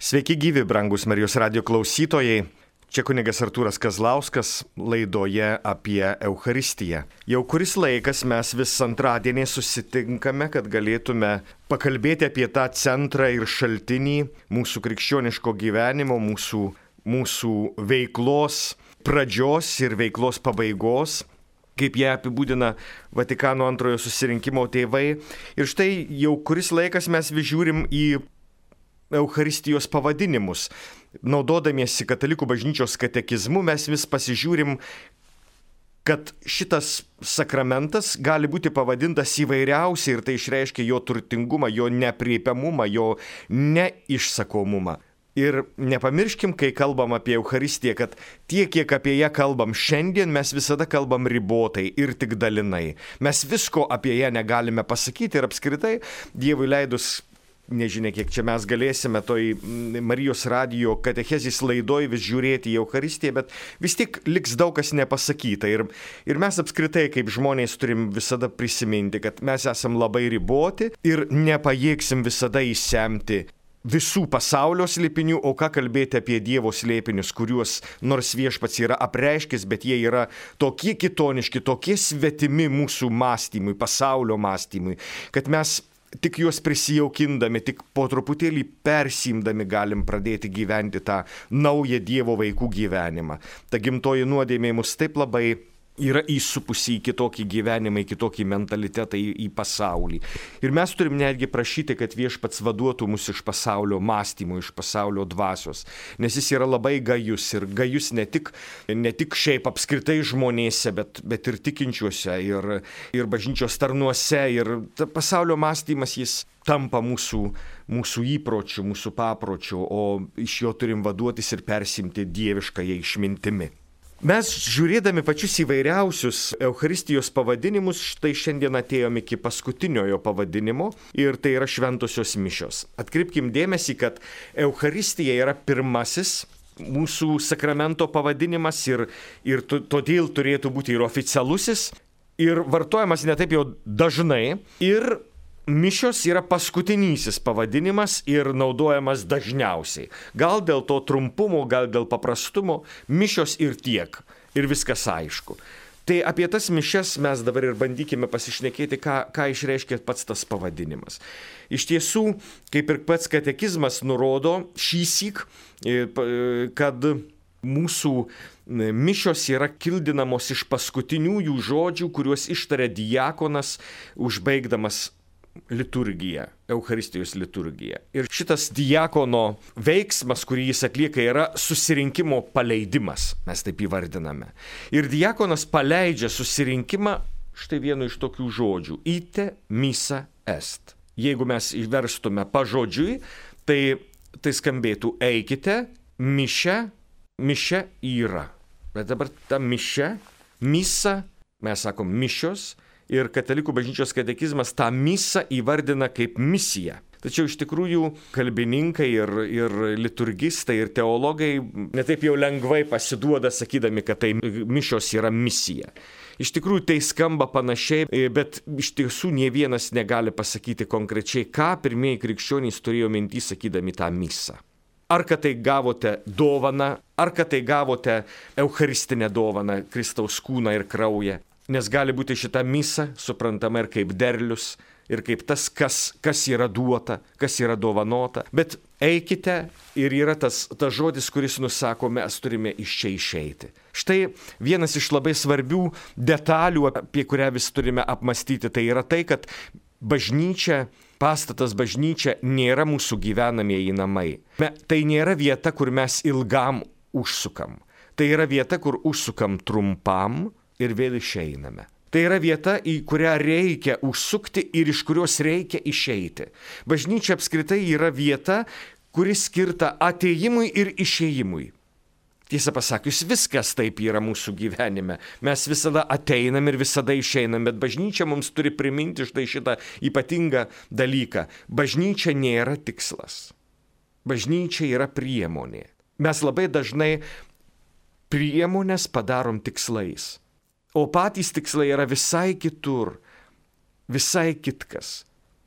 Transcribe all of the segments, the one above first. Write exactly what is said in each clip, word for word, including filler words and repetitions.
Sveiki gyvi, brangus Marijos radijo klausytojai. Čia kunigas Artūras Kazlauskas laidoje apie Eucharistiją. Jau kuris laikas mes vis antradienį susitinkame, kad galėtume pakalbėti apie tą centrą ir šaltinį mūsų krikščioniško gyvenimo, mūsų, mūsų veiklos pradžios ir veiklos pabaigos, kaip ją apibūdina Vatikano antrojo susirinkimo tėvai. Ir štai jau kuris laikas mes vis žiūrim į Eucharistijos pavadinimus. Naudodamiesi Katalikų bažnyčios katekizmu, mes vis pasižiūrim, kad šitas sakramentas gali būti pavadintas įvairiausiai ir tai išreiškia jo turtingumą, jo nepriepiamumą, jo neišsakomumą. Ir nepamirškim, kai kalbam apie Eucharistiją, kad tiek, kiek apie ją kalbam šiandien, mes visada kalbam ribotai ir tik dalinai. Mes visko apie ją negalime pasakyti ir apskritai Dievui leidus, nežinia, kiek čia mes galėsime toj Marijos radijo katechezės laidoj vis žiūrėti į Eucharistiją, bet vis tik liks daug kas nepasakyta. Ir, ir mes apskritai kaip žmonės turim visada prisiminti, kad mes esam labai riboti ir nepajėgsim visada įsemti visų pasaulio slėpinių, o ką kalbėti apie Dievo slėpinius, kuriuos nors viešpats yra apreiškęs, bet jie yra tokie kitoniški, tokie svetimi mūsų mąstymui, pasaulio mąstymui, kad mes tik juos prisijaukindami, tik po truputėlį persimdami galim pradėti gyventi tą naują Dievo vaikų gyvenimą. Ta gimtoji nuodėmė mus taip labai yra įsupusi į kitokį gyvenimą, į kitokį mentalitetą, į, į pasaulį. Ir mes turim netgi prašyti, kad viešpats vaduotų mus iš pasaulio mąstymo, iš pasaulio dvasios. Nes jis yra labai gajus ir gajus ne tik, ne tik šiaip apskritai žmonėse, bet, bet ir tikinčiuose, ir, ir bažnyčios tarnuose. Ir pasaulio mąstymas jis tampa mūsų, mūsų įpročių, mūsų papročių, o iš jo turim vaduotis ir persimti dieviškąją išmintimi. Mes žiūrėdami pačius įvairiausius Eucharistijos pavadinimus, štai šiandien atėjom iki paskutiniojo pavadinimo ir tai yra šventosios mišios. Atkreipkim dėmesį, kad Eucharistija yra pirmasis mūsų sakramento pavadinimas ir, ir todėl turėtų būti ir oficialusis ir vartojamas ne taip jau dažnai ir mišios yra paskutinysis pavadinimas ir naudojamas dažniausiai. Gal dėl to trumpumo, gal dėl paprastumo, mišios ir tiek. Ir viskas aišku. Tai apie tas mišias mes dabar ir bandykime pasišnekėti, ką, ką išreiškia pats tas pavadinimas. Iš tiesų, kaip ir pats katekizmas nurodo šįsyk, kad mūsų mišios yra kildinamos iš paskutiniųjų žodžių, kuriuos ištaria diakonas, užbaigdamas liturgija, Eucharistijos liturgija. Ir šitas diakono veiksmas, kurį jis atlieka, yra susirinkimo paleidimas, mes taip įvardiname. Ir diakonas paleidžia susirinkimą štai vienu iš tokių žodžių. Ite missa est. Jeigu mes įverstume pažodžiui, tai, tai skambėtų eikite, mišia, mišia yra. Bet dabar ta mišia, misa, mes sakom mišios, ir Katalikų bažnyčios katekizmas tą misą įvardina kaip misiją. Tačiau iš tikrųjų kalbininkai ir, ir liturgistai ir teologai netaip jau lengvai pasiduoda sakydami, kad tai mišios yra misija. Iš tikrųjų tai skamba panašiai, bet iš tiesų nie vienas negali pasakyti konkrečiai, ką pirmieji krikščionys turėjo mintį sakydami tą misą. Ar kad tai gavote dovaną, ar kad tai gavote eucharistinę dovaną, Kristaus kūną ir kraują. Nes gali būti šita misa suprantama ir kaip derlius, ir kaip tas, kas, kas yra duota, kas yra dovanota. Bet eikite ir yra tas, tas žodis, kuris nusako, mes turime iš čia išeiti. Štai vienas iš labai svarbių detalių, apie kurią vis turime apmastyti, tai yra tai, kad bažnyčia, pastatas bažnyčia nėra mūsų gyvenamieji namai. Tai nėra vieta, kur mes ilgam užsukam. Tai yra vieta, kur užsukam trumpam ir vėl išeiname. Tai yra vieta, į kurią reikia užsukti ir iš kurios reikia išeiti. Bažnyčia apskritai yra vieta, kuri skirta atėjimui ir išėjimui. Tiesą pasakius, viskas taip yra mūsų gyvenime. Mes visada ateinam ir visada išeinam, bet bažnyčia mums turi priminti štai šitą ypatingą dalyką. Bažnyčia nėra tikslas. Bažnyčia yra priemonė. Mes labai dažnai priemonės padarom tikslais. O patys tikslai yra visai kitur, visai kitkas.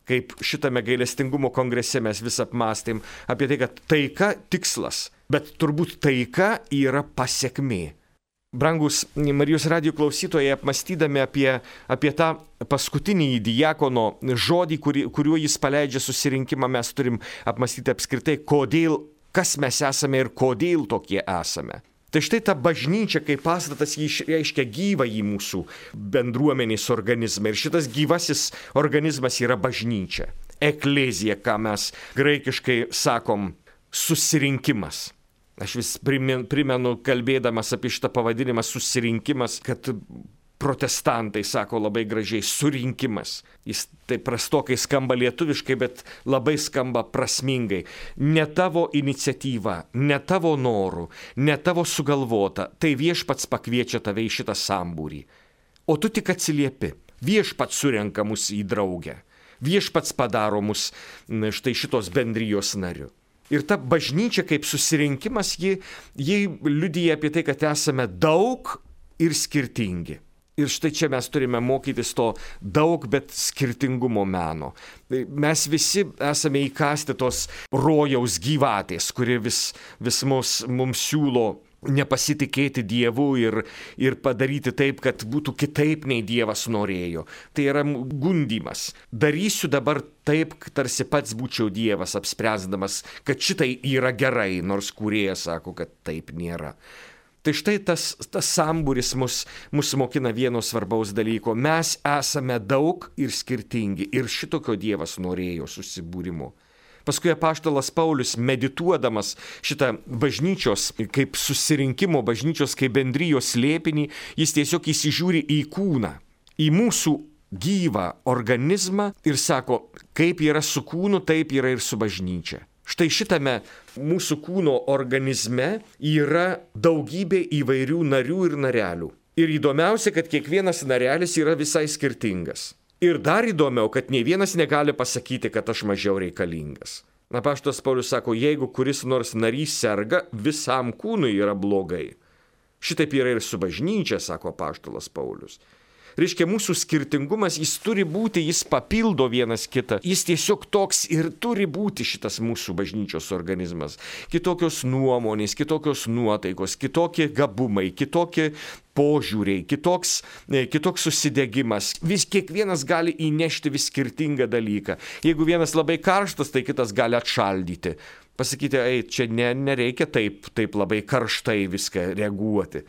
kaip šitame gailestingumo kongrese mes vis apmąstėm apie tai, kad taika tikslas, bet turbūt taika yra pasekmė. Brangus Marijos radijo klausytojai, apmąstydami apie, apie tą paskutinį diakono žodį, kuri, kuriuo jis paleidžia susirinkimą, mes turim apmąstyti apskritai, kodėl, kas mes esame ir kodėl tokie esame. Tai štai ta bažnyčia kaip pastatas jį išreiškia gyvą į mūsų bendruomenės organizmą. Ir šitas gyvasis organizmas yra bažnyčia. Eklezija, ką mes graikiškai sakom, susirinkimas. Aš vis primenu, kalbėdamas apie šitą pavadinimą susirinkimas, kad protestantai sako labai gražiai surinkimas. Jis taip prastokai skamba lietuviškai, bet labai skamba prasmingai. Ne tavo iniciatyva, ne tavo norų, ne tavo sugalvota, tai viešpats pakviečia tave į šitą sambūrį. O tu tik atsiliepi. Viešpats surenka mus į draugę. Viešpats padaro mus štai šitos bendrijos nariu. Ir ta bažnyčia kaip susirinkimas, ji, ji liudija apie tai, kad esame daug ir skirtingi. Ir štai čia mes turime mokytis to daug, bet skirtingumo meno. Mes visi esame įkasti tos rojaus gyvatės, kuri vis, vis mus, mums siūlo nepasitikėti Dievu ir, ir padaryti taip, kad būtų kitaip nei Dievas norėjo. Tai yra gundymas. Darysiu dabar taip, tarsi pats būčiau Dievas, apspręsdamas, kad šitai yra gerai, nors kūrėjas sako, kad taip nėra. Tai štai tas, tas sambūris mus, mus mokina vieno svarbaus dalyko. Mes esame daug ir skirtingi ir šitokio Dievas norėjo susibūrimo. Paskui apaštalas Paulius, medituodamas šitą bažnyčios kaip susirinkimo, bažnyčios kaip bendrijos slėpinį, jis tiesiog įsižiūri į kūną, į mūsų gyvą organizmą ir sako, kaip yra su kūnu, taip yra ir su bažnyčia. Štai šitame mūsų kūno organizme yra daugybė įvairių narių ir narelių. Ir įdomiausia, kad kiekvienas narelis yra visai skirtingas. Ir dar įdomiau, kad nei vienas negali pasakyti, kad aš mažiau reikalingas. Apaštalas Paulius sako, jeigu kuris nors narys serga, visam kūnui yra blogai. Šitaip yra ir su bažnyčia, sako apaštalas Paulius. Reiškia, mūsų skirtingumas, jis turi būti, jis papildo vienas kitą. Jis tiesiog toks ir turi būti šitas mūsų bažnyčios organizmas. Kitokios nuomonės, kitokios nuotaikos, kitokie gabumai, kitokie požiūriai, kitoks, kitoks susidegimas. Vis kiekvienas gali įnešti vis skirtingą dalyką. Jeigu vienas labai karštas, tai kitas gali atšaldyti. Pasakyti, ei, čia ne, nereikia taip, taip labai karštai viską reaguoti.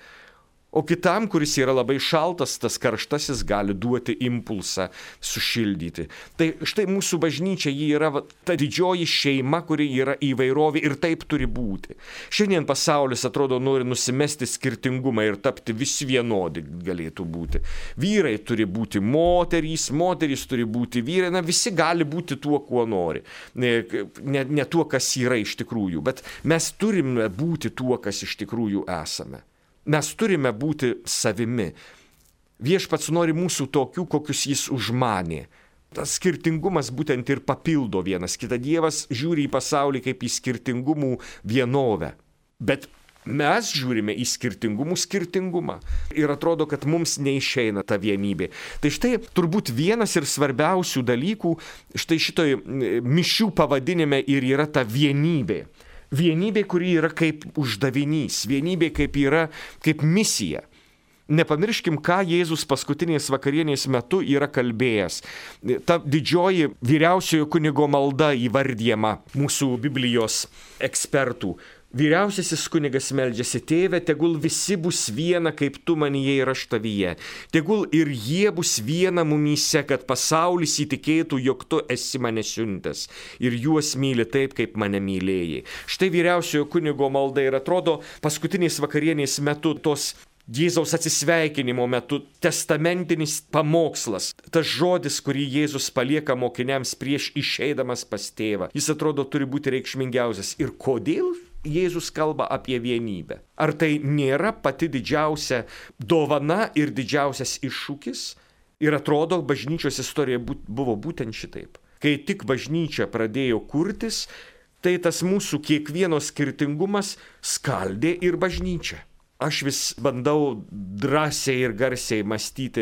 O kitam, kuris yra labai šaltas, tas karštasis gali duoti impulsą sušildyti. Tai štai mūsų bažnyčia, ji yra ta didžioji šeima, kuri yra įvairovė ir taip turi būti. Šiandien pasaulis atrodo nori nusimesti skirtingumą ir tapti visi vienodi galėtų būti. Vyrai turi būti moterys, moterys turi būti vyrai, na visi gali būti tuo, kuo nori. Ne, ne, ne tuo, kas yra iš tikrųjų, bet mes turime būti tuo, kas iš tikrųjų esame. Mes turime būti savimi. Viešpats nori mūsų tokių, kokius jis užmanė. Tas skirtingumas būtent ir papildo vienas kitą. Dievas žiūri į pasaulį kaip į skirtingumų vienovę. Bet mes žiūrime į skirtingumų skirtingumą. Ir atrodo, kad mums neišeina ta vienybė. Tai štai turbūt vienas ir svarbiausių dalykų štai šitoj mišių pavadinime ir yra ta vienybė. Vienybė, kuri yra kaip uždavinys, vienybė kaip yra kaip misija. Nepamirškim, ką Jėzus paskutinės vakarienės metu yra kalbėjęs. Ta didžioji vyriausiojo kunigo malda įvardyjama mūsų Biblijos ekspertų. Vyriausiasis kunigas meldžiasi, tėve, tegul visi bus viena, kaip tu manyje ir aš tavyje. Tegul ir jie bus viena mumyse, kad pasaulis įtikėtų, jog tu esi mane siuntęs ir juos myli taip, kaip mane mylėjai. Štai vyriausiojo kunigo malda ir atrodo paskutinės vakarienės metu tos Jėzaus atsisveikinimo metu testamentinis pamokslas, tas žodis, kurį Jėzus palieka mokiniams prieš išeidamas pas tėvą, jis atrodo turi būti reikšmingiausias. Ir kodėl Jėzus kalba apie vienybę? Ar tai nėra pati didžiausia dovana ir didžiausias iššūkis? Ir atrodo, bažnyčios istorija buvo būtent šitaip. Kai tik bažnyčia pradėjo kurtis, tai tas mūsų kiekvieno skirtingumas skaldė ir bažnyčią. Aš vis bandau drąsiai ir garsiai mąstyti,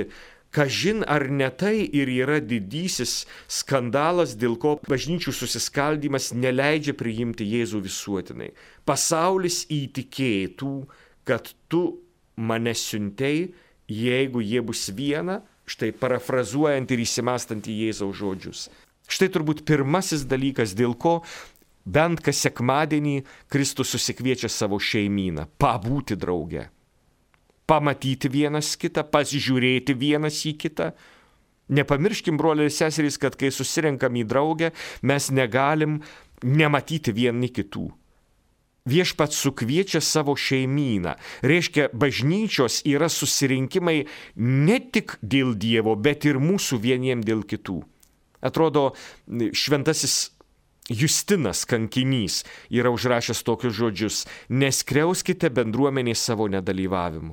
Kažin ar ne tai ir yra didysis skandalas, dėl ko bažnyčių susiskaldymas neleidžia priimti Jėzų visuotinai. Pasaulis įtikėtų, kad tu mane siuntei, jeigu jie bus viena, štai parafrazuojant ir įsimastant į Jėzaus žodžius. Štai turbūt pirmasis dalykas, dėl ko bent kas sekmadienį Kristus susikviečia savo šeimyną – pabūti drauge. Pamatyti vienas kitą, pasižiūrėti vienas į kitą. Nepamirškim, broliai ir seserys, kad kai susirenkam į draugę, mes negalim nematyti vieni kitų. Viešpats sukviečia savo šeimyną. Reiškia, bažnyčios yra susirinkimai ne tik dėl Dievo, bet ir mūsų vieniem dėl kitų. Atrodo, šventasis Justinas kankinys yra užrašęs tokius žodžius: neskriauskite bendruomenės savo nedalyvavimu.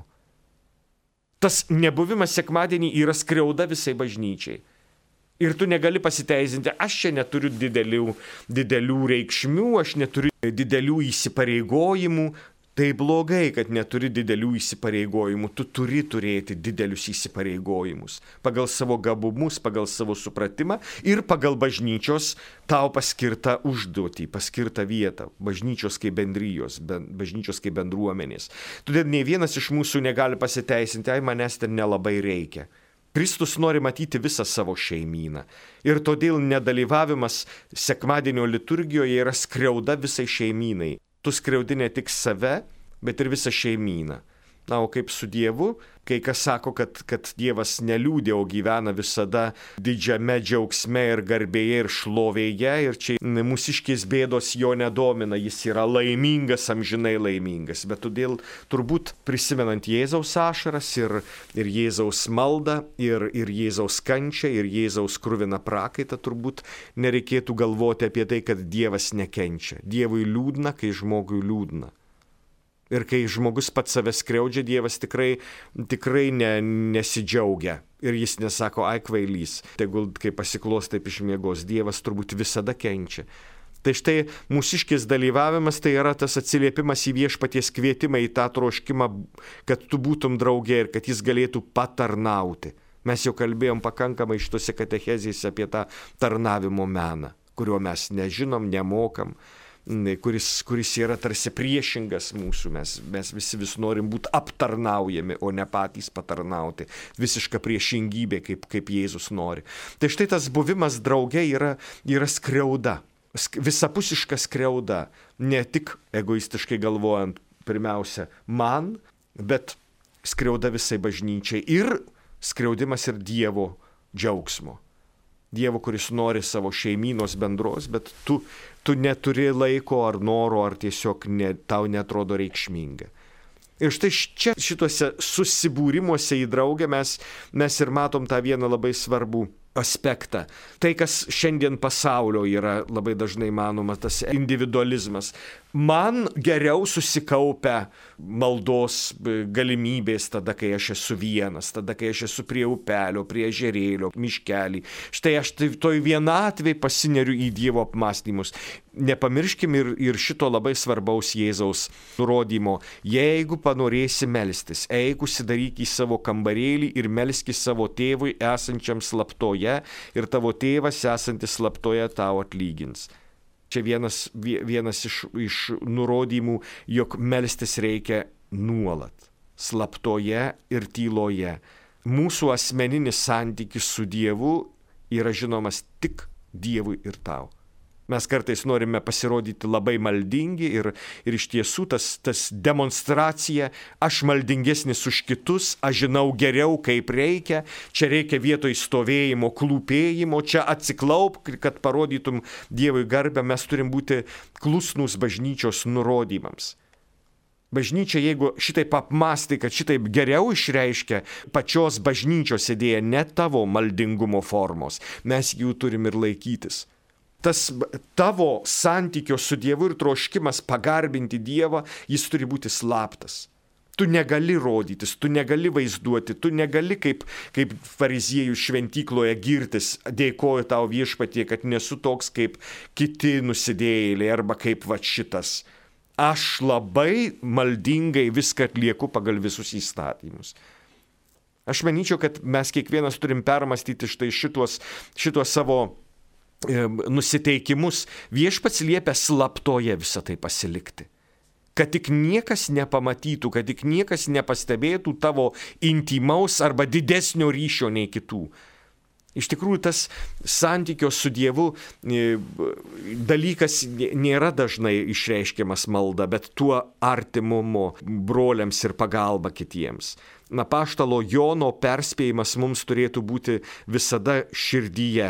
Tas nebuvimas sekmadienį yra skriauda visai bažnyčiai. Ir tu negali pasiteisinti, aš čia neturiu didelių, didelių reikšmių, aš neturiu didelių įsipareigojimų. Tai blogai, kad neturi didelių įsipareigojimų. Tu turi turėti didelius įsipareigojimus. Pagal savo gabumus, pagal savo supratimą ir pagal bažnyčios tau paskirtą užduotį, paskirtą vietą. Bažnyčios kaip bendrijos, bažnyčios kaip bendruomenės. Todėl nei vienas iš mūsų negali pasiteisinti, ai manęs ten nelabai reikia. Kristus nori matyti visą savo šeimyną. Ir todėl nedalyvavimas sekmadienio liturgijoje yra skriauda visai šeimynai. Tu skriaudi ne tik save, bet ir visą šeimyną. Na, o kaip su Dievu, kai kas sako, kad, kad Dievas neliūdė, o gyvena visada didžiame džiaugsme ir garbėje ir šlovėje, ir čia mūsiškės bėdos jo nedomina, jis yra laimingas, amžinai laimingas. Bet todėl turbūt prisimenant Jėzaus ašaras ir, ir Jėzaus maldą, ir, ir Jėzaus kančią, ir Jėzaus kruviną prakaitą, turbūt nereikėtų galvoti apie tai, kad Dievas nekenčia. Dievui liūdna, kai žmogui liūdna. Ir kai žmogus pats save skriaudžia, Dievas tikrai, tikrai ne, nesidžiaugia. Ir jis nesako, ai kvailys, tegul kai pasiklos taip išmiegos. Dievas turbūt visada kenčia. Tai štai mūsiškis dalyvavimas tai yra tas atsiliepimas į viešpaties kvietimą, į tą troškimą, kad tu būtum draugė ir kad jis galėtų patarnauti. Mes jau kalbėjom pakankamai šitose katechezėse apie tą tarnavimo meną, kurio mes nežinom, nemokam. Kuris, kuris yra tarsi priešingas mūsų, mes, mes visi vis norim būti aptarnaujami, o ne patys patarnauti. Visiška priešingybė, kaip, kaip Jėzus nori. Tai štai tas buvimas drauge yra, yra skriauda, visapusiška skriauda, ne tik egoistiškai galvojant pirmiausia man, bet skriauda visai bažnyčiai ir skriaudimas ir Dievo džiaugsmo. Dievo, kuris nori savo šeimynos bendros, bet tu, tu neturi laiko ar noro, ar tiesiog ne, tau netrodo reikšminga. Ir štai čia šituose susibūrimuose į draugę mes, mes ir matom tą vieną labai svarbų aspektą. Tai, kas šiandien pasaulio yra labai dažnai manoma, tas individualizmas. Man geriau susikaupia maldos galimybės tada, kai aš esu vienas, tada, kai aš esu prie upelio, prie ežerėlio, miškelį. Štai aš toj vienatvėj pasineriu į Dievo apmąstymus. Nepamirškim ir, ir šito labai svarbaus Jėzaus nurodymo. Jeigu panorėsi melstis, eik užsidaryk į savo kambarėlį ir melskis savo tėvui esančiam slaptoje, ir tavo tėvas esantis slaptoje tau atlygins. Čia vienas, vienas iš, iš nurodymų, jog melstis reikia nuolat, slaptoje ir tyloje. Mūsų asmeninis santykis su Dievu yra žinomas tik Dievui ir tau. Mes kartais norime pasirodyti labai maldingi ir, ir iš tiesų tas, tas demonstracija, aš maldingesnis už kitus, aš žinau geriau, kaip reikia, čia reikia vietoj stovėjimo, klūpėjimo, čia atsiklaup, kad parodytum Dievui garbę, mes turim būti klusnūs bažnyčios nurodymams. Bažnyčia, jeigu šitaip apmąstai, kad šitaip geriau išreiškia pačios bažnyčios idėją, ne tavo maldingumo formos, mes jų turim ir laikytis. Tas tavo santykio su Dievu ir troškimas pagarbinti Dievą, jis turi būti slaptas. Tu negali rodytis, tu negali vaizduoti, tu negali kaip, kaip fariziejų šventykloje girtis, dėkoju tau viešpatie, kad nesu toks kaip kiti nusidėjėliai arba kaip va šitas. Aš labai maldingai viską atlieku pagal visus įstatymus. Aš manyčiau, kad mes kiekvienas turim permastyti štai šitos, šitos savo e, nusiteikimus. Viešpats liepia slaptoje visą tai pasilikti. Kad tik niekas nepamatytų, kad tik niekas nepastebėtų tavo intimaus arba didesnio ryšio nei kitų. Iš tikrųjų, tas santykio su Dievu dalykas nėra dažnai išreiškiamas malda, bet tuo artimumu broliams ir pagalba kitiems. Na, apaštalo Jono perspėjimas mums turėtų būti visada širdyje.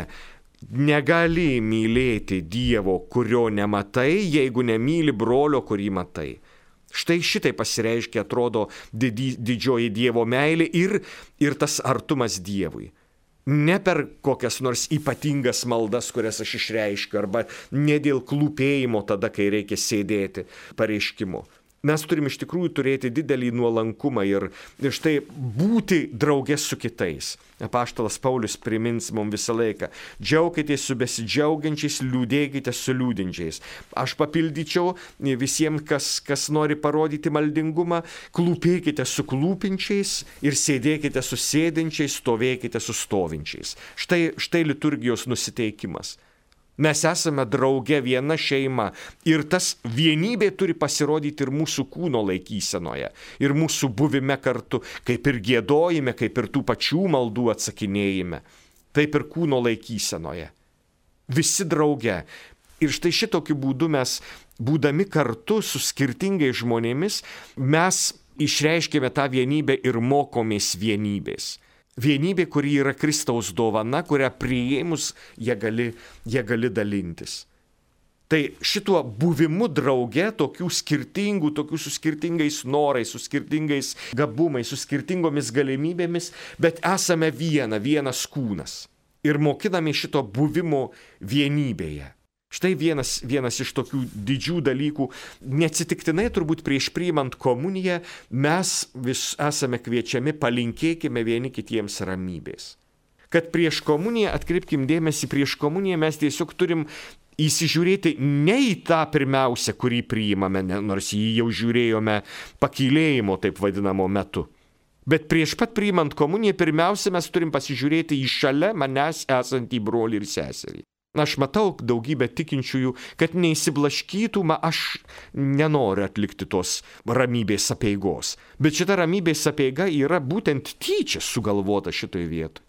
Negali mylėti Dievo, kurio nematai, jeigu nemyli brolio, kurį matai. Štai šitai pasireiškia, atrodo, didi, didžioji Dievo meilė ir, ir tas artumas Dievui. Ne per kokias nors ypatingas maldas, kurias aš išreiškiu, arba ne dėl klūpėjimo tada, kai reikia sėdėti pareiškimu. Mes turim iš tikrųjų turėti didelį nuolankumą ir, ir štai būti draugės su kitais. Apaštalas Paulius primins mums visą laiką. Džiaukitės su besidžiaugiančiais, liūdėkite su liūdinčiais. Aš papildyčiau visiems, kas, kas nori parodyti maldingumą, klūpėkite su klūpinčiais ir sėdėkite su sėdinčiais, stovėkite su stovinčiais. Štai, štai liturgijos nusiteikimas. Mes esame drauge viena šeima ir tas vienybė turi pasirodyti ir mūsų kūno laikysenoje, ir mūsų buvime kartu, kaip ir giedojime, kaip ir tų pačių maldų atsakinėjime, taip ir kūno laikysenoje. Visi drauge. Ir štai šitokiu būdu mes, būdami kartu su skirtingais žmonėmis, mes išreiškėme tą vienybę ir mokomės vienybės. Vienybė, kuri yra Kristaus dovana, kurią priėmus jie gali, jie gali dalintis. Tai šituo buvimu drauge, tokių skirtingų, tokių su skirtingais norais, su skirtingais gabumais, su skirtingomis galimybėmis, bet esame viena, vienas kūnas. Ir mokiname šito buvimo vienybėje. Štai vienas, vienas iš tokių didžių dalykų. Neatsitiktinai turbūt prieš priimant komuniją mes vis esame kviečiami palinkėkime vieni kitiems ramybės. Kad prieš komuniją, atkreipkim dėmesį, prieš komuniją mes tiesiog turim įsižiūrėti ne į tą pirmiausią, kurį priimame, nors jį jau žiūrėjome pakylėjimo taip vadinamo metu. Bet prieš pat priimant komuniją pirmiausia mes turim pasižiūrėti į šalia manęs esantį brolį ir seserį. Aš matau daugybę tikinčiųjų, kad neįsiblaškytų, aš nenoriu atlikti tos ramybės apeigos. Bet šita ramybės apeiga yra būtent tyčia sugalvota šitoje vietoje.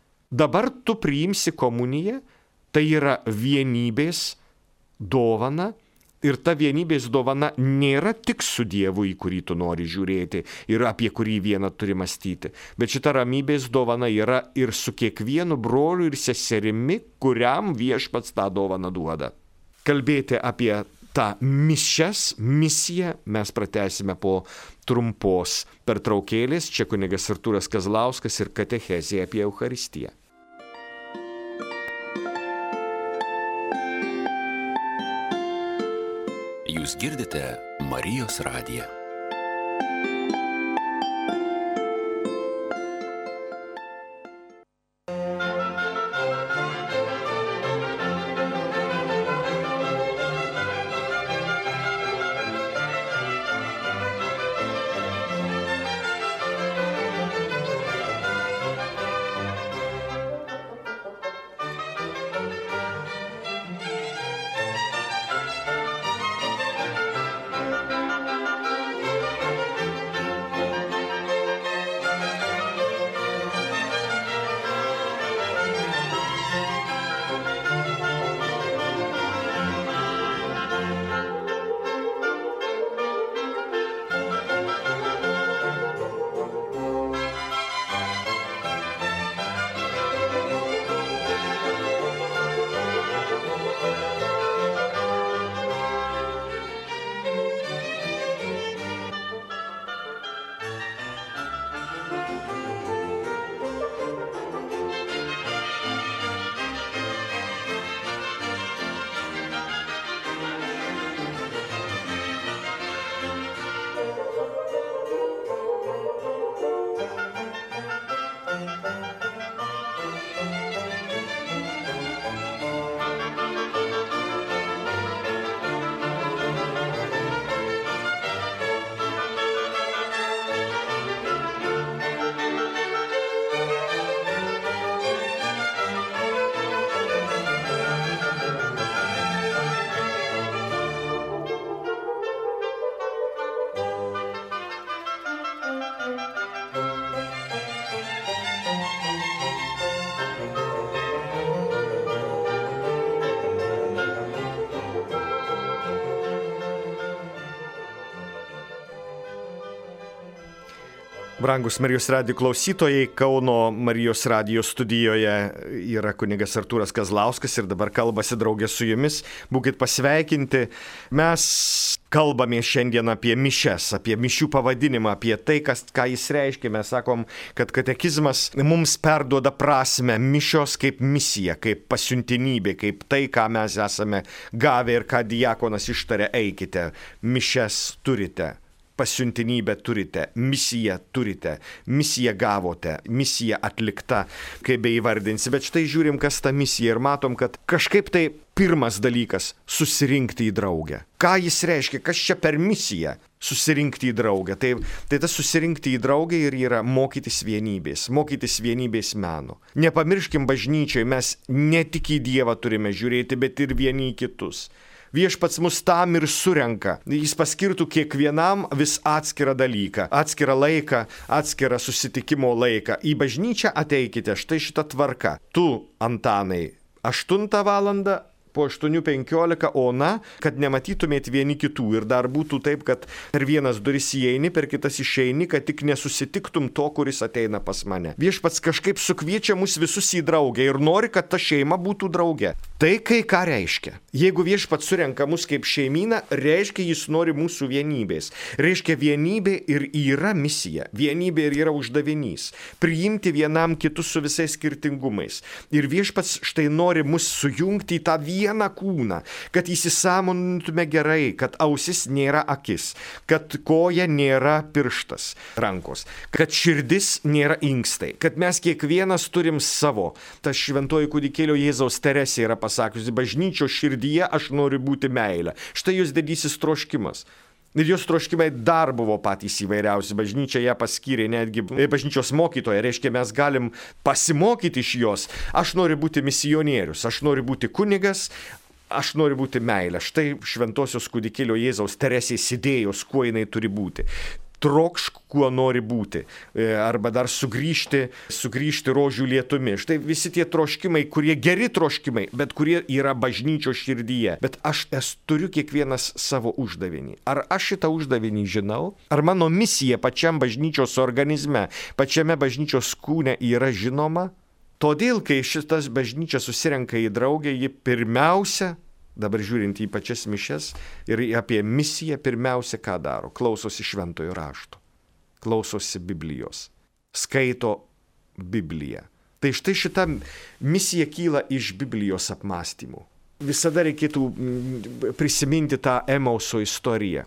Dabar tu priimsi komuniją, tai yra vienybės dovana. Ir ta vienybės dovana nėra tik su Dievu, į kurį tu nori žiūrėti ir apie kurį vieną turi mąstyti. Bet šita ramybės dovana yra ir su kiekvienu broliu ir seserimi, kuriam viešpats tą dovaną duoda. Kalbėti apie tą mišias, misiją mes pratęsime po trumpos pertraukėlės. Čia kunigas Artūras Kazlauskas ir katechezė apie Eucharistiją. Jūs girdite Marijos radiją. Brangus Marijos radijo klausytojai, Kauno Marijos radijo studijoje yra kunigas Artūras Kazlauskas ir dabar kalbasi draugė su jumis. Būkit pasveikinti. Mes kalbame šiandien apie mišias, apie mišių pavadinimą, apie tai, kas, ką jis reiškia. Mes sakom, kad katekizmas mums perduoda prasme mišios kaip misija, kaip pasiuntinybė, kaip tai, ką mes esame gavę ir ką diakonas ištarė, eikite, mišias turite. Pasiuntinybę turite, misiją turite, misiją gavote, misija atlikta, kaip beįvardinsi. Bet štai žiūrim, kas ta misija ir matom, kad kažkaip tai pirmas dalykas - susirinkti į draugę. Ką jis reiškia, kas čia per misiją - susirinkti į draugę. Tai, tai tas susirinkti į draugę ir yra mokytis vienybės, mokytis vienybės meno. Nepamirškim bažnyčiai, mes ne tik į Dievą turime žiūrėti, bet ir vieni į kitus. Viešpats mus tam ir surenka. Jis paskirtų kiekvienam vis atskirą dalyką, atskirą laiką, atskirą susitikimo laiką. Į bažnyčią ateikite, štai šita tvarka. Tu, Antanai, aštuntą valandą, po aštuonių penkiolika, Ona, kad nematytumėt vieni kitų ir dar būtų taip, kad per vienas duris įeini, per kitas išeini, kad tik nesusitiktum to, kuris ateina pas mane. Viešpats kažkaip sukviečia mus visus į draugę ir nori, kad ta šeima būtų draugė. Tai kai ką reiškia? Jeigu viešpats surenka mus kaip šeimyną, reiškia, jis nori mūsų vienybės. Reiškia, vienybė ir yra misija. Vienybė ir yra uždavinys. Priimti vienam kitus su visais skirtingumais. Ir viešpats štai nori mus sujungti į tą vieną kūną, kad įsisąmonintume gerai, kad ausis nėra akis, kad koja nėra pirštas, rankos, kad širdis nėra inkstai, kad mes kiekvienas turim savo. Ta šventoji kūdikėlio Jėzaus Teresė yra pasakiusi, bažnyčios širdyje aš noriu būti meilė. Štai jos didysis troškimas. Ir jos troškimai dar buvo patys įvairiausi. Bažnyčia ją paskyrė netgi bažnyčios mokytoja. Reiškia, mes galim pasimokyti iš jos. Aš noriu būti misionierius, aš noriu būti kunigas, aš noriu būti meilė. Štai šventosios kūdikėlio Jėzaus Teresės idėjos, kuo jinai turi būti. Trokšk, kuo nori būti. Arba dar sugrįžti, sugrįžti rožių lietumi. Štai visi tie troškimai, kurie geri troškimai, bet kurie yra bažnyčios širdyje. Bet aš esu, turiu kiekvienas savo uždavinį. Ar aš šitą uždavinį žinau? Ar mano misija pačiam bažnyčios organizme, pačiame bažnyčios kūne yra žinoma? Todėl, kai šitas bažnyčia susirenka į draugę, ji pirmiausia, dabar žiūrint į pačias mišias ir apie misiją, pirmiausia, ką daro? Klausosi šventojo rašto, klausosi Biblijos, skaito Bibliją. Tai štai šita misija kyla iš Biblijos apmąstymų. Visada reikėtų prisiminti tą Emauso istoriją.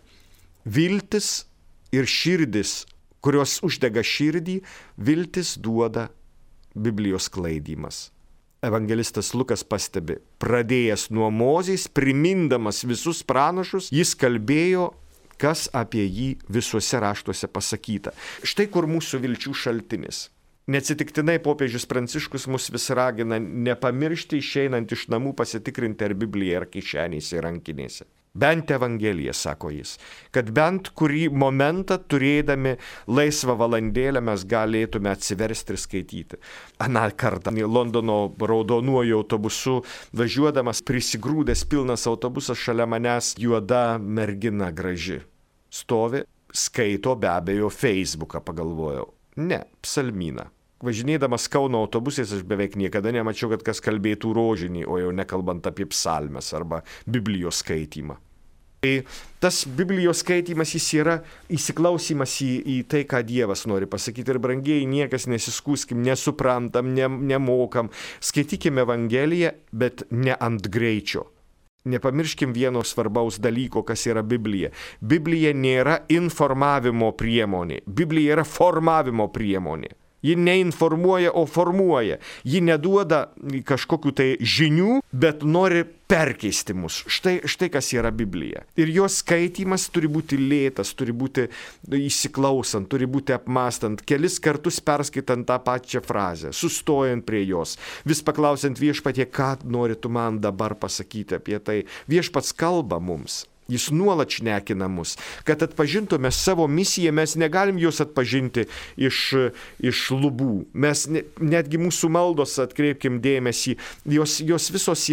Viltis ir širdis, kurios uždega širdį, viltis duoda Biblijos sklaidymas. Evangelistas Lukas pastebi, pradėjęs nuo Mozės, primindamas visus pranašus, jis kalbėjo, kas apie jį visuose raštuose pasakyta. Štai kur mūsų vilčių šaltinis. Neatsitiktinai popiežius Pranciškus mus vis ragina nepamiršti išeinant iš namų pasitikrinti, ar Biblija yra kišenėse ir rankinėse. Bent Evangeliją, sako jis, kad bent kurį momentą turėdami laisvą valandėlę mes galėtume atsiversti ir skaityti. Aną kartą Londono raudonuoju autobusu važiuodamas, prisigrūdęs pilnas autobusas, šalia manęs juoda mergina graži. Stovi, skaito be abejo Facebooką, pagalvojau. Ne, psalmyną. Važinėdamas Kauno autobusais aš beveik niekada nemačiau, kad kas kalbėtų rožinį, o jau nekalbant apie psalmes arba Biblijos skaitimą. Tai tas Biblijos skaitimas jis yra įsiklausimas į, į tai, ką Dievas nori pasakyti. Ir brangieji, niekas nesiskūskim, nesuprantam, ne, nemokam. Skaitykime Evangeliją, bet ne ant greičio. Nepamirškim vieno svarbaus dalyko, kas yra Biblija. Biblija nėra informavimo priemonė. Biblija yra formavimo priemonė. Ji neinformuoja, o formuoja. Ji neduoda kažkokių tai žinių, bet nori perkeisti mus. Štai, štai kas yra Biblija. Ir jos skaitymas turi būti lėtas, turi būti įsiklausant, turi būti apmastant, kelis kartus perskaitant tą pačią frazę, sustojant prie jos, vis paklausiant viešpatie, ką nori tu man dabar pasakyti apie tai. Viešpats kalba mums. Jis nuolat šnekina mus. Kad atpažintume savo misiją, mes negalim jos atpažinti iš, iš lubų. Mes ne, netgi mūsų maldos, atkreipkim dėmesį, jos, jos visos yra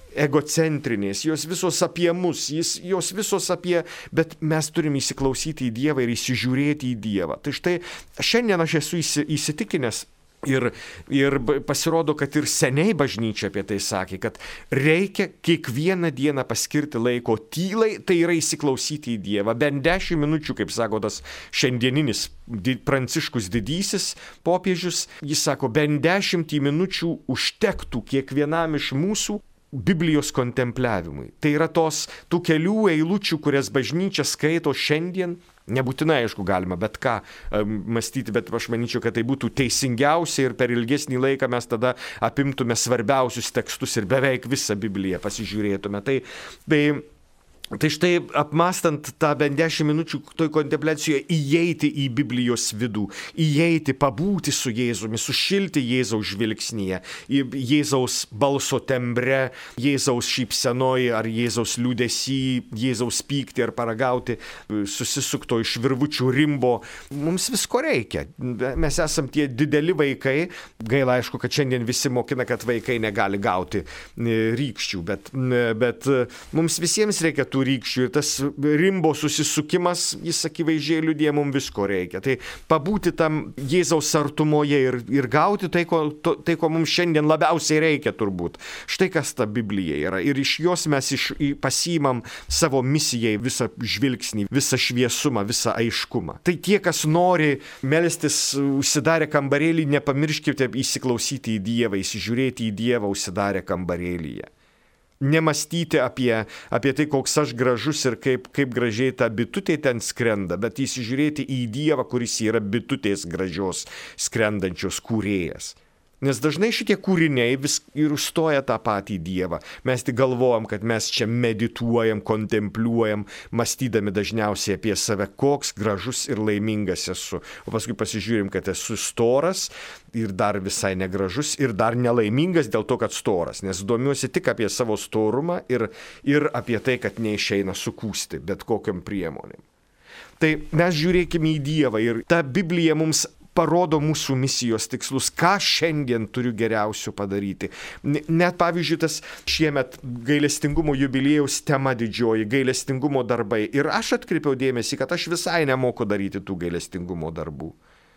egocentrinės, jos visos apie mus, jis, jos visos apie, bet mes turime įsiklausyti į Dievą ir įsižiūrėti į Dievą. Tai štai šiandien aš esu įsitikinęs, Ir, ir pasirodo, kad ir seniai bažnyčia apie tai sakė, kad reikia kiekvieną dieną paskirti laiko tylai, tai yra įsiklausyti į Dievą. Bent dešimt minučių, kaip sako tas šiandieninis Pranciškus didysis popiežius, jis sako, bent dešimt minučių užtektų kiekvienam iš mūsų Biblijos kontempliavimui. Tai yra tos tų kelių eilučių, kurias bažnyčia skaito šiandien. Nebūtinai, aišku, galima bet ką um, mąstyti, bet aš manyčiau, kad tai būtų teisingiausia ir per ilgesnį laiką mes tada apimtume svarbiausius tekstus ir beveik visą Bibliją pasižiūrėtume. Tai, tai, tai štai apmastant tą bent dešimt minučių toj kontempliacijoje įeiti į Biblijos vidų, įeiti, pabūti su Jėzumi, sušilti Jėzaus žvilgsnyje, Jėzaus balso tembre, Jėzaus šypsenoj ar Jėzaus liūdesy, Jėzaus pykti ar paragauti susisukto iš virvučių rimbo. Mums visko reikia. Mes esam tie dideli vaikai. Gaila, aišku, kad šiandien visi mokina, kad vaikai negali gauti rykščių, bet, bet mums visiems reikia tų rykščių ir tas rimbo susisukimas, jis akivaizdžiai liudija, mums visko reikia. Tai pabūti tam Jėzaus artumoje ir, ir gauti tai ko, to, tai, ko mums šiandien labiausiai reikia turbūt. Štai kas ta Biblija yra. Ir iš jos mes iš, pasiimam savo misijai visą žvilgsnį, visą šviesumą, visą aiškumą. Tai tie, kas nori melstis užsidarę kambarėlį, nepamirškite įsiklausyti į Dievą, įsižiūrėti į Dievą užsidarę kambarėlyje. Nemastyti apie, apie tai, koks aš gražus ir kaip, kaip gražiai ta bitutė ten skrenda, bet įsižiūrėti į Dievą, kuris yra bitutės gražios skrendančios kūrėjas. Nes dažnai šitie kūriniai vis ir užstoja tą patį Dievą. Mes tik galvojam, kad mes čia medituojam, kontempliuojam, mąstydami dažniausiai apie save, koks gražus ir laimingas esu. O paskui pasižiūrim, kad esu storas ir dar visai negražus ir dar nelaimingas dėl to, kad storas. Nes domiuosi tik apie savo storumą ir, ir apie tai, kad neišeina sukūsti bet kokiam priemonėm. Tai mes žiūrėkime į Dievą ir ta Biblija mums parodo mūsų misijos tikslus, ką šiandien turiu geriausio padaryti. Net pavyzdžiui, tas šiemet gailestingumo jubiliejaus tema didžioji, gailestingumo darbai. Ir aš atkreipiau dėmesį, kad aš visai nemoku daryti tų gailestingumo darbų.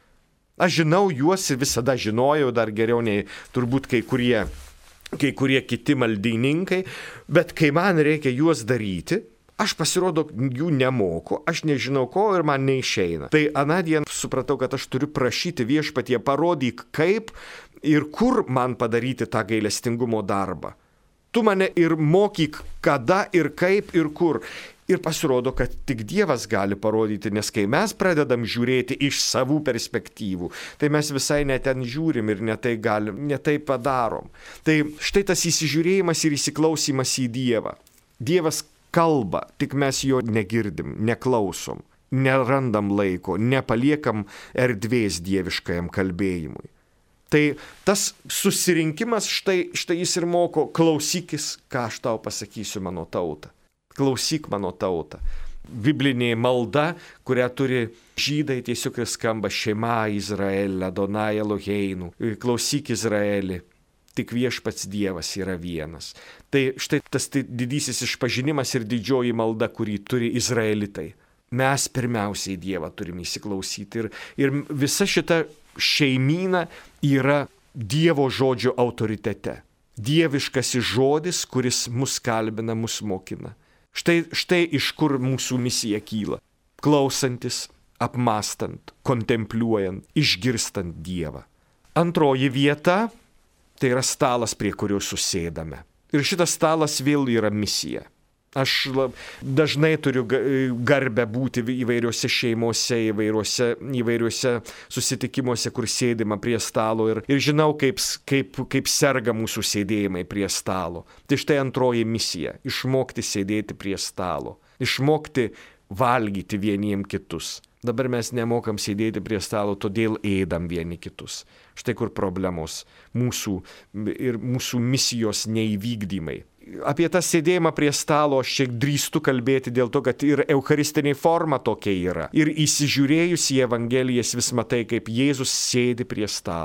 Aš žinau juos ir visada žinojau, dar geriau nei turbūt kai kurie, kai kurie kiti maldininkai, bet kai man reikia juos daryti, aš pasirodo jų nemoku, aš nežinau ko ir man neišeina. Tai anądien supratau, kad aš turiu prašyti Viešpatie, parodyk kaip ir kur man padaryti tą gailestingumo darbą. Tu mane ir mokyk, kada ir kaip ir kur. Ir pasirodo, kad tik Dievas gali parodyti, nes kai mes pradedam žiūrėti iš savų perspektyvų, tai mes visai ne ten žiūrim ir ne tai galim, ne tai padarom. Tai štai tas įsižiūrėjimas ir įsiklausimas į Dievą. Dievas kalba, tik mes jo negirdim, neklausom, nerandam laiko, nepaliekam erdvės dieviškajam kalbėjimui. Tai tas susirinkimas, štai, štai jis ir moko, klausykis, ką aš tau pasakysiu, mano tauta. Klausyk, mano tauta. Biblinė malda, kurią turi žydai, tiesiog skamba Šema Izraelį, Adonai Eloheinu, klausyk Izraelį. Tik Viešpats Dievas yra vienas. Tai štai tas tai didysis išpažinimas ir didžioji malda, kurį turi izraelitai. Mes pirmiausiai Dievą turime įsiklausyti. Ir, ir visa šita šeimyna yra Dievo žodžio autoritete. Dieviškasis žodis, kuris mus kalbina, mus mokina. Štai, štai iš kur mūsų misija kyla. Klausantis, apmastant, kontempliuojant, išgirstant Dievą. Antroji vieta. Tai yra stalas, prie kurio susėdame. Ir šitas stalas vėl yra misija. Aš dažnai turiu garbę būti įvairiuose šeimose, įvairiuose, įvairiuose susitikimuose, kur sėdima prie stalo ir, ir žinau, kaip, kaip, kaip serga mūsų sėdėjimai prie stalo. Tai štai antroji misija - išmokti sėdėti prie stalo, išmokti valgyti vieniem kitus. Dabar mes nemokam sėdėti prie stalo, todėl ėdam vieni kitus. Štai kur problemos mūsų ir mūsų misijos neįvykdymai. Apie tą sėdėjimą prie stalo aš čia drįstu kalbėti dėl to, kad ir eucharistinė forma tokia yra. Ir įsižiūrėjus į Evangelijas vis matai, kaip Jėzus sėdi prie stalo.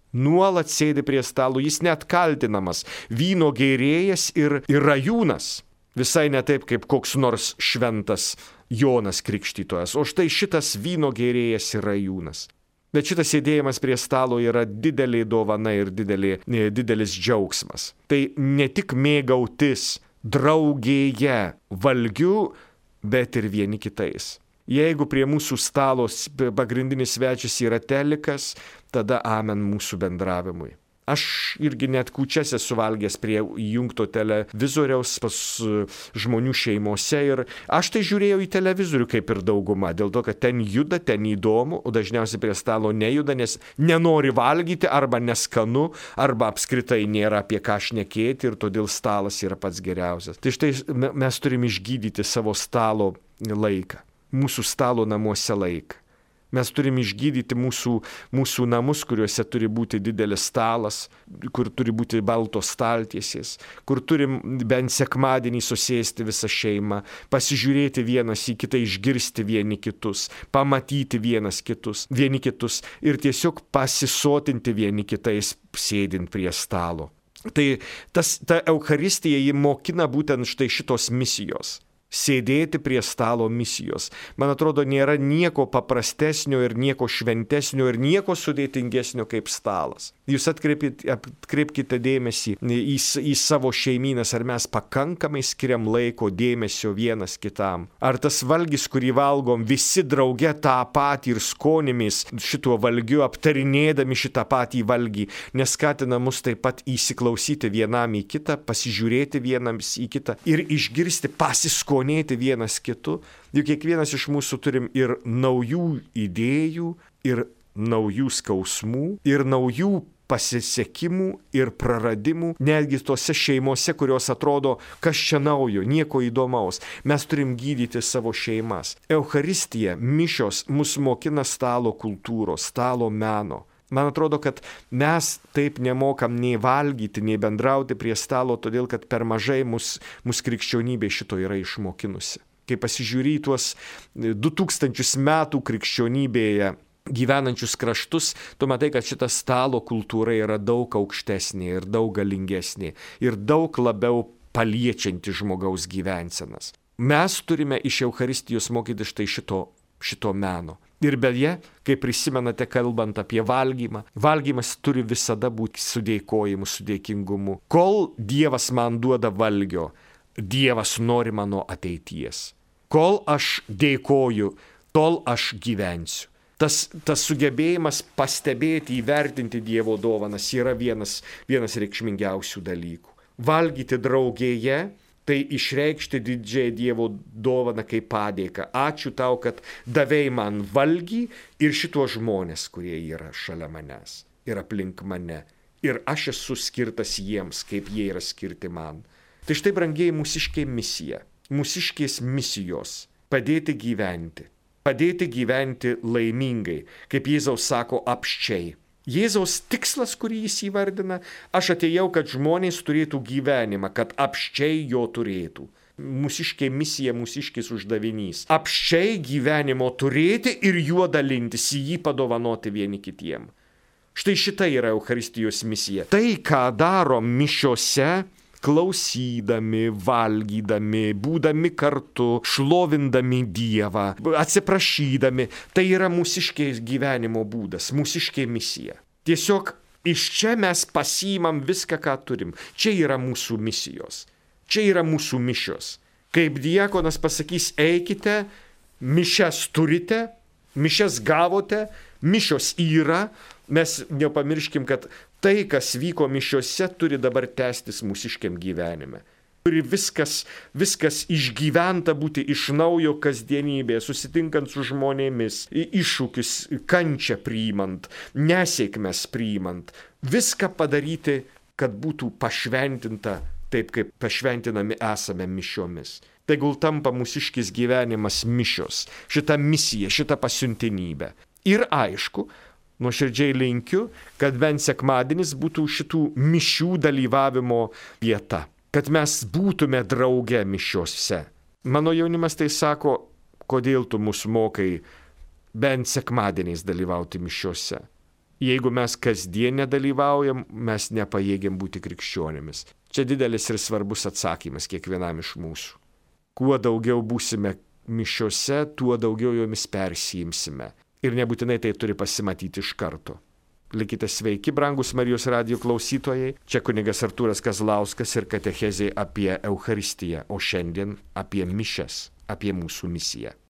Nuolat sėdi prie stalo, jis net kaltinamas, vyno gėrėjas ir, ir rajūnas. Visai ne taip kaip koks nors šventas Jonas Krikštytojas, o štai šitas vyno gėrėjas ir rajūnas. Bet šitas sėdėjimas prie stalo yra didelė dovana ir didelė, didelis džiaugsmas. Tai ne tik mėgautis draugėje valgiu, bet ir vieni kitais. Jeigu prie mūsų stalo pagrindinis svečias yra telikas, tada amen mūsų bendravimui. Aš irgi net kūčias esu valgęs prie įjungto televizoriaus pas žmonių šeimose ir aš tai žiūrėjau į televizorių kaip ir dauguma, dėl to, kad ten juda, ten įdomu, o dažniausiai prie stalo nejuda, nes nenori valgyti arba neskanu, arba apskritai nėra apie ką šnekėti ir todėl stalas yra pats geriausias. Tai štai mes turim išgydyti savo stalo laiką, mūsų stalo namuose laiką. Mes turim išgydyti mūsų, mūsų namus, kuriuose turi būti didelis stalas, kur turi būti baltos staltiesės, kur turim bent sekmadienį susėsti visą šeimą, pasižiūrėti vienas į kitą, išgirsti vieni kitus, pamatyti vienas kitus, vieni kitus ir tiesiog pasisotinti vieni kitais sėdint prie stalo. Tai tas, ta Eucharistija jį mokina būtent štai šitos misijos. Sėdėti prie stalo misijos. Man atrodo, nėra nieko paprastesnio ir nieko šventesnio ir nieko sudėtingesnio kaip stalas. Jūs atkreipkite dėmesį į, į savo šeimynas, ar mes pakankamai skiriam laiko dėmesio vienas kitam. Ar tas valgis, kurį valgom, visi drauge tą patį ir skonimės šituo valgiu, aptarinėdami šitą patį valgį, neskatina mus taip pat įsiklausyti vienam į kitą, pasižiūrėti vienams į kitą ir išgirsti pasiskonimą vienas kitu, juk kiekvienas iš mūsų turim ir naujų idėjų, ir naujų skausmų, ir naujų pasisekimų ir praradimų, netgi tose šeimose, kurios atrodo, kas čia naujo, nieko įdomaus. Mes turim gydyti savo šeimas. Eucharistija, mišios mus mokina stalo kultūros, stalo meno. Man atrodo, kad mes taip nemokam nei valgyti, nei bendrauti prie stalo, todėl kad per mažai mus, mus krikščionybė šito yra išmokinusi. Kai pasižiūri tuos du tūkstančius metų krikščionybėje gyvenančius kraštus, tu matai, kad šita stalo kultūra yra daug aukštesnė ir daug galingesnė ir daug labiau paliečianti žmogaus gyvensenas. Mes turime iš Eucharistijos mokyti štai šito, šito meno. Ir beje, kai prisimenate kalbant apie valgymą, valgymas turi visada būti su dėkojimu, su dėkingumu. Kol Dievas man duoda valgio, Dievas nori mano ateities. Kol aš dėkoju, tol aš gyvensiu. Tas, tas sugebėjimas pastebėti, įvertinti Dievo dovanas yra vienas, vienas reikšmingiausių dalykų. Valgyti draugėje, tai išreikšti didžiąją Dievo dovaną kaip padėką. Ačiū tau, kad davei man valgį ir šitos žmonės, kurie yra šalia manęs ir aplink mane. Ir aš esu skirtas jiems, kaip jie yra skirti man. Tai štai, brangieji, mūsiškė misija, mūsiškės misijos – padėti gyventi. Padėti gyventi laimingai, kaip Jėzaus sako, apsčiai. Jėzaus tikslas, kurį jis įvardina, aš atėjau, kad žmonės turėtų gyvenimą, kad apsčiai jo turėtų. Mūsiškė misija, mūsiškis uždavinys. Apsčiai gyvenimo turėti ir juo dalintis, jį padovanoti vieni kitiem. Štai šita yra Eucharistijos misija. Tai, ką daro mišiose, klausydami, valgydami, būdami kartu, šlovindami Dievą, atsiprašydami, tai yra mūsiškės gyvenimo būdas, mūsiškė misija. Tiesiog iš čia mes pasiimam viską, ką turim. Čia yra mūsų misijos. Čia yra mūsų mišios. Kaip diakonas pasakys, eikite, mišias turite, mišias gavote, mišios yra, mes nepamirškim, kad tai, kas vyko mišiose, turi dabar tęstis mūsiškiam gyvenime. Turi viskas, viskas išgyventa būti iš naujo kasdienybėje, susitinkant su žmonėmis, iššūkius, kančią priimant, nesėkmes priimant. Viską padaryti, kad būtų pašventinta taip, kaip pašventinami esame mišiomis. Tegul tampa mūsiškis gyvenimas mišios, šita misija, šita pasiuntinybė. Ir aišku, nuoširdžiai linkiu, kad bent sekmadienis būtų šitų mišių dalyvavimo vieta, kad mes būtume drauge mišiose. Mano jaunimas tai sako, kodėl tu mus mokai bent sekmadieniais dalyvauti mišiose. Jeigu mes kasdien nedalyvaujam, mes nepajėgiam būti krikščionimis. Čia didelis ir svarbus atsakymas kiekvienam iš mūsų. Kuo daugiau būsime mišiose, tuo daugiau jomis persijimsime. Ir nebūtinai tai turi pasimatyti iš karto. Likite sveiki, brangus Marijos radijo klausytojai. Čia kunigas Artūras Kazlauskas ir katechezė apie Eucharistiją, o šiandien apie mišias, apie mūsų misiją.